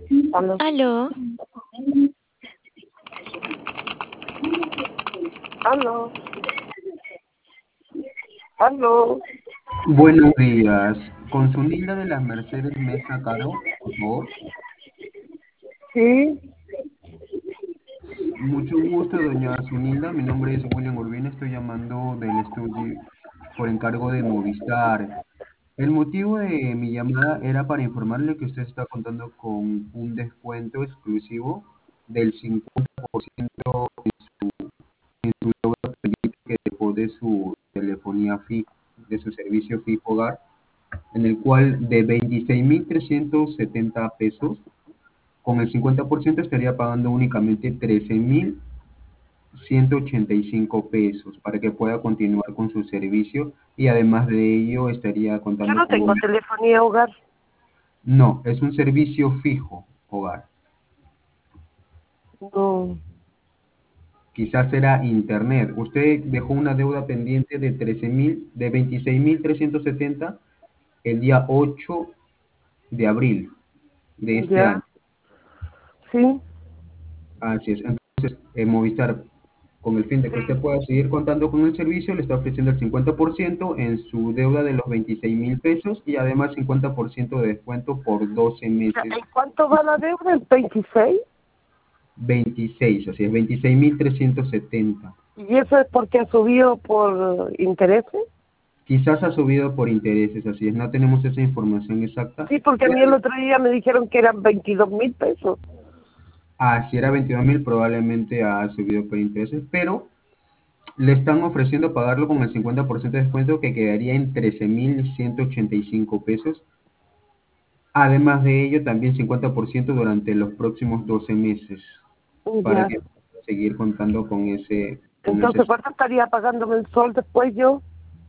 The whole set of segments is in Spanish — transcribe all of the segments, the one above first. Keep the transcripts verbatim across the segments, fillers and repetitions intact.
Aló. Aló, Aló. Aló. Buenos días. Con su Nilda de las Mercedes Mesa Caro, por favor. Sí. Mucho gusto, doña Zunilda. Mi nombre es William Urbina. Estoy llamando del estudio por encargo de Movistar. El motivo de mi llamada era para informarle que usted está contando con un descuento exclusivo del cincuenta por ciento en su, en su deuda pendiente que dejó de su telefonía fija, de su servicio fijo hogar, en el cual de veintiséis mil trescientos setenta pesos, con el cincuenta por ciento estaría pagando únicamente trece mil ciento ochenta y cinco pesos para que pueda continuar con su servicio y además de ello estaría Yo contando no con tengo un... telefonía hogar. No, es un servicio fijo hogar. No. Quizás será internet. Usted dejó una deuda pendiente de trece mil, de veintiséis mil trescientos setenta el día ocho de abril de este Ya. año. Sí. Así es. Entonces, eh, Movistar, con el fin de que usted pueda seguir contando con el servicio, le está ofreciendo el cincuenta por ciento en su deuda de los veintiséis mil pesos y además cincuenta por ciento de descuento por doce Ya, meses. ¿en cuánto va la deuda? ¿En veintiséis? Veintiséis, así es, veintiséis mil trescientos setenta. ¿Y eso es porque ha subido por intereses? Quizás ha subido por intereses, así es, no tenemos esa información exacta. Sí, porque a mí Pero, el otro día me dijeron que eran veintidós mil pesos. ah, si era veintidós mil, probablemente ha subido por intereses, pero le están ofreciendo pagarlo con el cincuenta por ciento de descuento que quedaría en trece mil ciento ochenta y cinco pesos. Además de ello, también cincuenta por ciento durante los próximos doce meses para Ya. que pueda seguir contando con ese, con ese. Entonces, ¿cuánto estaría pagando mensual después yo?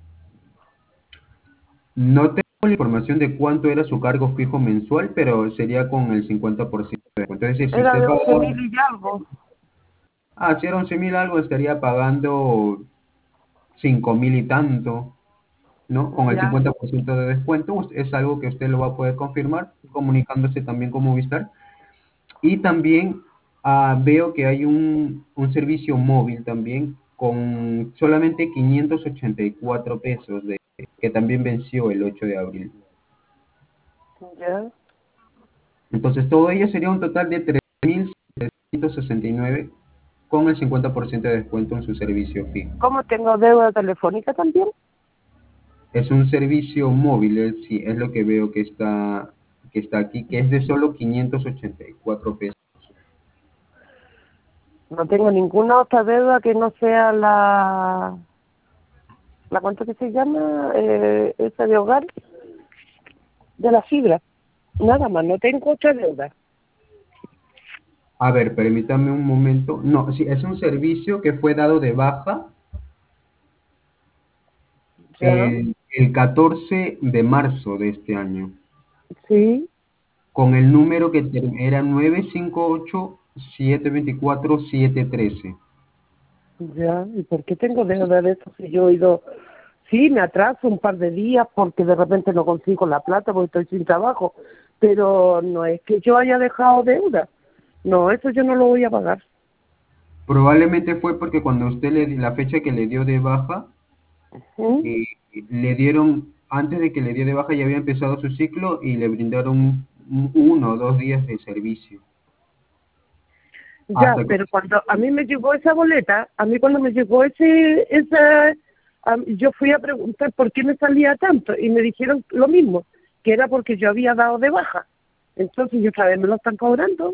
No tengo la información de cuánto era su cargo fijo mensual, pero sería con el cincuenta por ciento de descuento. Es decir, si Era usted de once paga, mil y algo. ah, si era once mil algo, estaría pagando cinco mil y tanto, ¿no? Con el Ya. cincuenta por ciento de descuento, us- es algo que usted lo va a poder confirmar comunicándose también con Movistar. Y también ah, veo que hay un, un servicio móvil también con solamente quinientos ochenta y cuatro pesos, de, que también venció el ocho de abril. Ya. Entonces, todo ello sería un total de tres mil setecientos sesenta y nueve con el cincuenta por ciento de descuento en su servicio fijo. ¿Cómo tengo deuda telefónica también? Es un servicio móvil, es, sí, es lo que veo que está, que está aquí, que es de solo quinientos ochenta y cuatro pesos. No tengo ninguna otra deuda que no sea la... ¿La cuánto que se llama? Eh, esa de hogar, de la fibra. Nada más, no tengo otra deuda. A ver, permítame un momento. No, sí, es un servicio que fue dado de baja ¿Ya? el, el catorce de marzo de este año, Sí. con el número que ter- era nueve cinco ocho siete dos cuatro siete uno tres. Ya. ¿Y por qué tengo deuda de eso si yo he ido... Sí, me atraso un par de días porque de repente no consigo la plata porque estoy sin trabajo. Pero no es que yo haya dejado deuda. No, eso yo no lo voy a pagar. Probablemente fue porque cuando usted le di la fecha que le dio de baja, ¿Mm? eh, le dieron, antes de que le dio de baja ya había empezado su ciclo y le brindaron un- uno o dos días de servicio. Ya, Hasta que, pero cuando a mí me llegó esa boleta, a mí cuando me llegó ese, esa, am- yo fui a preguntar por qué me salía tanto y me dijeron lo mismo, que era porque yo había dado de baja. Entonces, yo otra vez me lo están cobrando.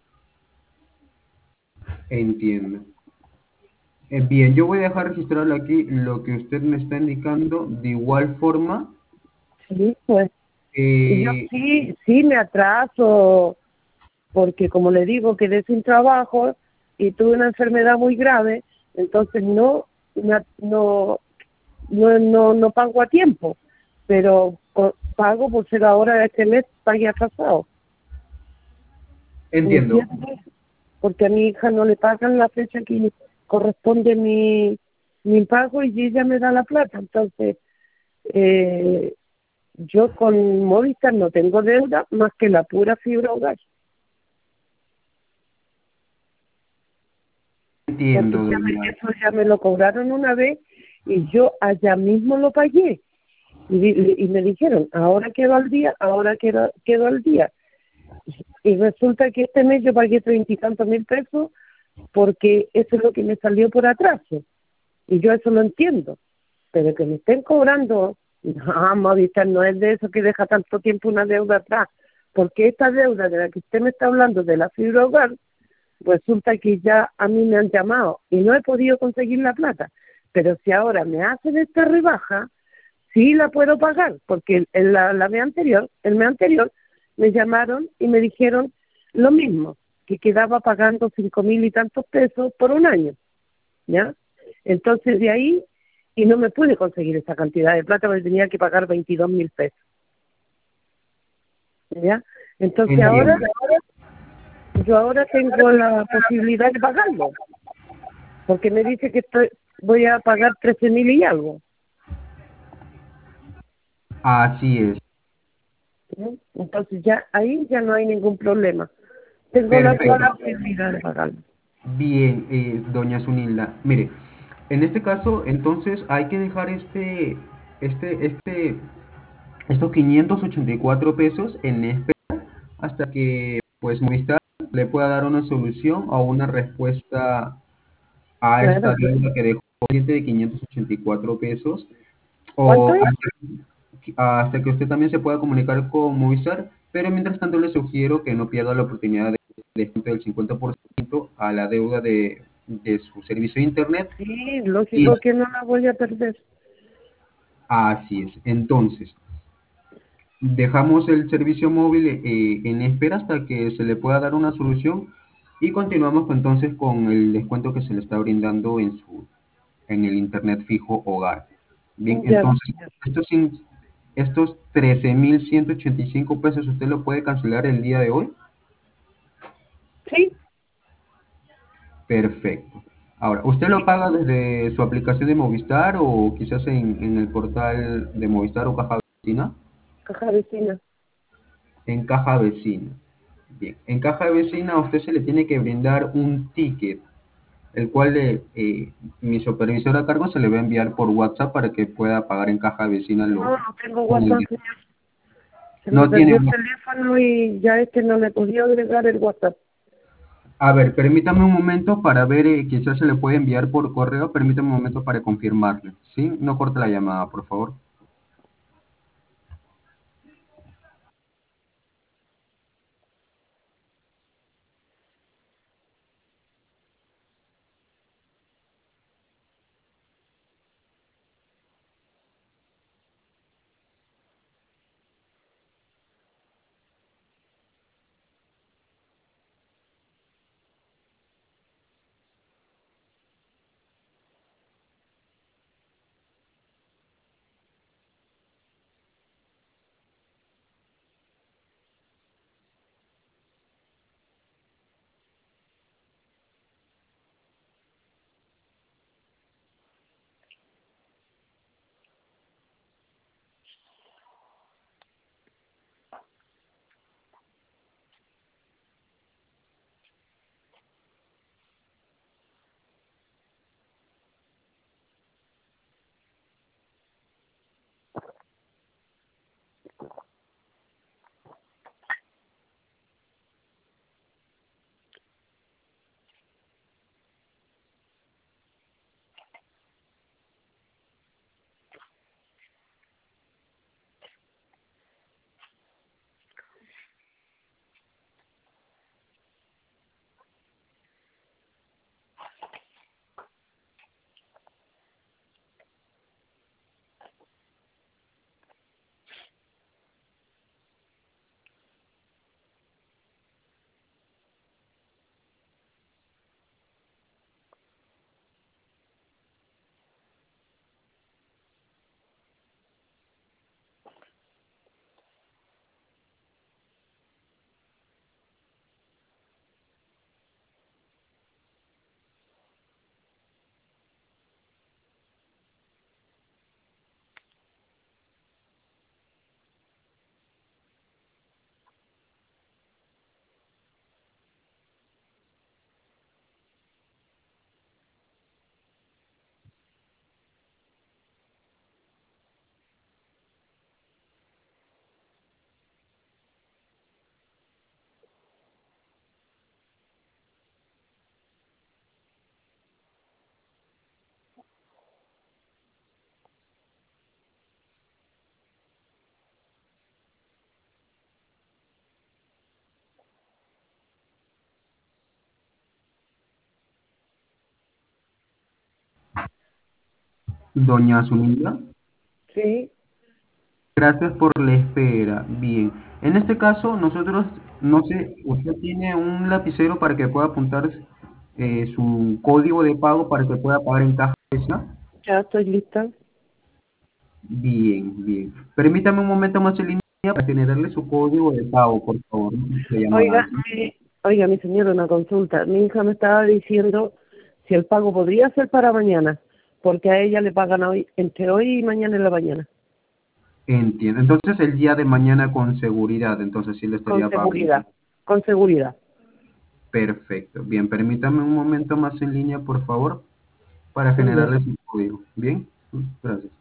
entiendo. Eh, bien, yo voy a dejar registrarlo aquí lo que usted me está indicando. De igual forma, Sí, pues. Y yo eh, sí, sí me atraso, porque como le digo, quedé sin trabajo y tuve una enfermedad muy grave, entonces no, me- no, no, no, no pago a tiempo, pero co- pago por ser ahora de este mes, pagué atrasado. ¿Me entiendo. entiendes? Porque a mi hija no le pagan la fecha que corresponde mi, mi pago y ella me da la plata. Entonces, eh, yo con Movistar no tengo deuda más que la pura fibra hogar. porque entiendo, ya me, doña. eso ya me lo cobraron una vez y yo allá mismo lo pagué. Y, di- y me dijeron, ahora quedo al día, ahora quedo, quedo al día. Y resulta que este mes yo pagué treinta y tantos mil pesos porque eso es lo que me salió por atraso. Y yo eso lo entiendo. Pero que me estén cobrando, no, Movistar no es de eso que deja tanto tiempo una deuda atrás. Porque esta deuda de la que usted me está hablando, de la fibra hogar, resulta que ya a mí me han llamado y no he podido conseguir la plata. Pero si ahora me hacen esta rebaja, sí la puedo pagar, porque en la, la vez anterior, el mes anterior, me llamaron y me dijeron lo mismo, que quedaba pagando cinco mil y tantos pesos por un año, ¿ya? Entonces de ahí, y no me pude conseguir esa cantidad de plata porque tenía que pagar veintidós mil pesos, ¿ya? Entonces ahora, Entiendo. yo ahora tengo la posibilidad de pagarlo, porque me dice que estoy, voy a pagar trece mil y algo, Así es. ¿no? Entonces ya ahí ya no hay ningún problema. Tengo la toda la Perfecto. posibilidad de pagarlo. Bien, eh, doña Zunilda. Mire, en este caso, entonces hay que dejar este, este, este, estos quinientos ochenta y cuatro pesos en espera hasta que, pues, Movistar le pueda dar una solución o una respuesta a esta Claro. deuda que dejó pendiente de quinientos ochenta y cuatro pesos, ¿Cuánto o es? hasta, hasta que usted también se pueda comunicar con Movistar, pero mientras tanto le sugiero que no pierda la oportunidad de descuento del cincuenta por ciento a la deuda de, de su servicio de internet. Sí, Y lógico que no la voy a perder. así es. Entonces, dejamos el servicio móvil eh, en espera hasta que se le pueda dar una solución y continuamos con- entonces con el descuento que se le está brindando en su en el internet fijo hogar. Bien, Ya, entonces estos cin- estos trece mil ciento ochenta y cinco pesos usted lo puede cancelar el día de hoy. sí, Perfecto. Ahora, ¿usted lo paga desde su aplicación de Movistar o quizás en, en el portal de Movistar o Caja Vecina? caja vecina. En Caja Vecina. Bien, en Caja Vecina a usted se le tiene que brindar un ticket, el cual le, eh, mi supervisor a cargo se le va a enviar por WhatsApp para que pueda pagar en Caja Vecina No, lo, no tengo con el WhatsApp, señor. Se me no tiene. perdió el teléfono y ya este no le podía agregar el WhatsApp. A ver, permítame un momento para ver, eh, quizás se le puede enviar por correo, permítame un momento para confirmarle, ¿sí? No corte la llamada, por favor. Doña Zunilda, Sí, gracias por la espera. Bien, en este caso nosotros, no sé, usted tiene un lapicero para que pueda apuntar eh, su código de pago para que pueda pagar en caja. ya estoy lista. Bien, bien. Permítame un momento más en línea para generarle su código de pago, por favor. Se llama Oiga, así. mi, oiga, mi señora, una consulta. Mi hija me estaba diciendo si el pago podría ser para mañana, porque a ella le pagan hoy, entre hoy y mañana en la mañana, Entiendo. Entonces el día de mañana con seguridad, entonces sí le con estaría pagando. seguridad, con seguridad. Perfecto. Bien, permítame un momento más en línea, por favor, para Muy bien. generarle su código. Bien, gracias.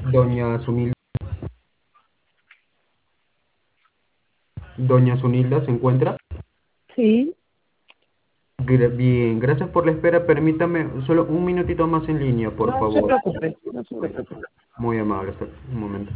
Doña Sunilda, Doña Sunilda, ¿se encuentra? Sí, Gra- Bien, gracias por la espera. Permítame solo un minutito más en línea, por no se favor. preocupe, no se Bueno, preocupe. muy amable, espera un momento.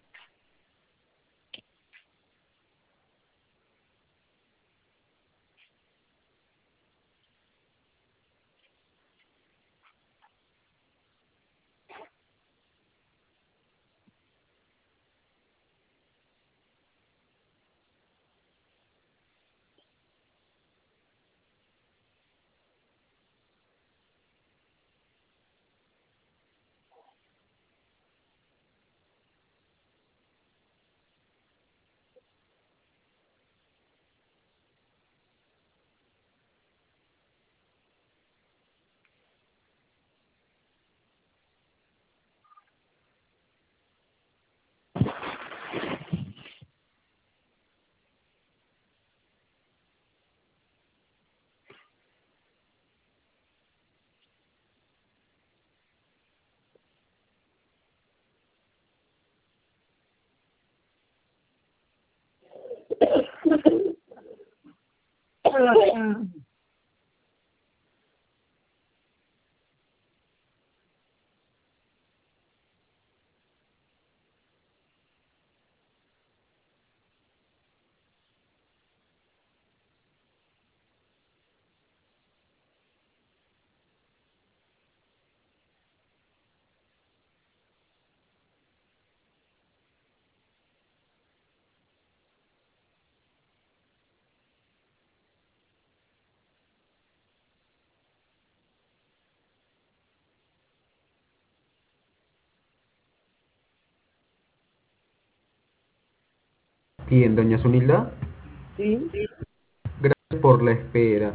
Bien, doña Sunilda, Sí, gracias por la espera.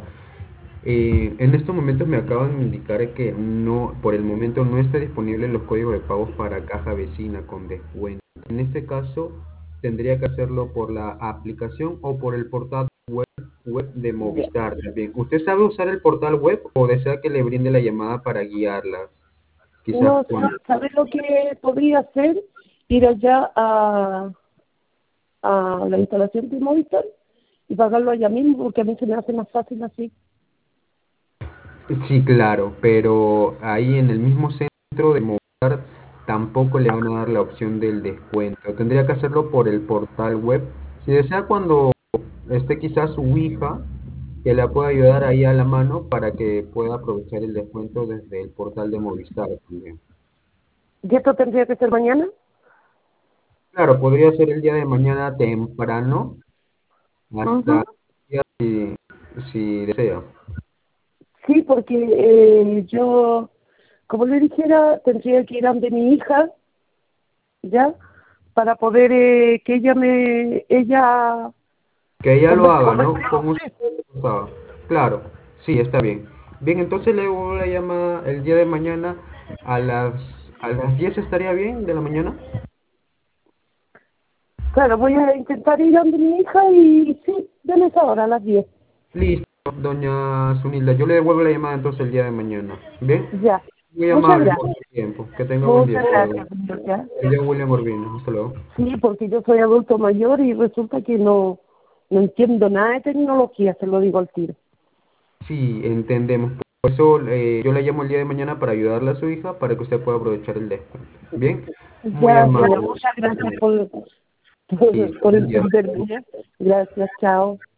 Eh, en estos momentos me acaban de indicar que no, por el momento no está disponible los códigos de pagos para caja vecina con descuento. En este caso, tendría que hacerlo por la aplicación o por el portal web, web de ya. Movistar también. ¿Usted sabe usar el portal web o desea que le brinde la llamada para guiarla? Quizás No, con... sí, ¿sabes lo que podría hacer? Ir allá a, a la instalación de Movistar y pagarlo allá mismo, porque a mí se me hace más fácil así. Sí, claro, pero ahí en el mismo centro de Movistar tampoco le van a dar la opción del descuento. Tendría que hacerlo por el portal web. Si desea, cuando esté quizás su hija, que la pueda ayudar ahí a la mano para que pueda aprovechar el descuento desde el portal de Movistar también. ¿Y esto tendría que ser mañana? Claro, podría ser el día de mañana temprano, hasta Ujú. si, si desea. Sí, porque eh, yo, como le dijera, tendría que ir a donde mi hija, ¿ya? Para poder eh, que ella me, ella Que ella lo converse haga, con ¿no? Con usted. usted. Ah, claro, sí, está bien. Bien, entonces le voy a llamar el día de mañana a las, a las diez, ¿estaría bien de la mañana? Claro, voy a intentar ir a donde mi hija y sí, denme esa hora, a las diez. Listo, doña Sunilda. Yo le devuelvo la llamada entonces el día de mañana. ¿Bien? Ya. Muy Muchas amable por gracias. su tiempo. Que tenga buen día. Muchas Hasta luego. gracias, señor, ¿ya? Soy yo, William Urbino. Hasta luego. Sí, porque yo soy adulto mayor y resulta que no, no entiendo nada de tecnología, se lo digo al tiro. Sí, entendemos. Por eso eh, yo la llamo el día de mañana para ayudarle a su hija para que usted pueda aprovechar el descuento. ¿Bien? Muy Ya, señor, amable. muchas gracias por, Listo, por buen día. entenderme. ¿Ya? Gracias, chao.